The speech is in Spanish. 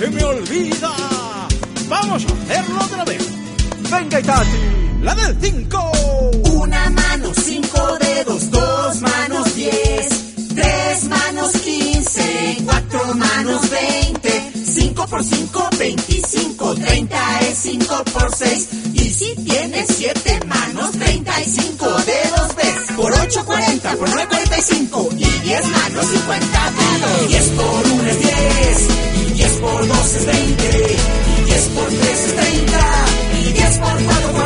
se me olvida. Vamos a hacerlo otra vez. Venga, Itati, la del 5. Una mano, 5 dedos, 2 manos, 10, 3 manos, 15, 4 manos, 20, 5 por 5, 25, 30 es 5 por 6. Y si tienes 7 manos, 35 dedos ves. Por 8, 40, por 9, 45. Y 10 manos, 50 dedos. 10 por 1 es 10. Y 10 por 2 es 20. Y 10 por 3 es 30. Y 10 por 4,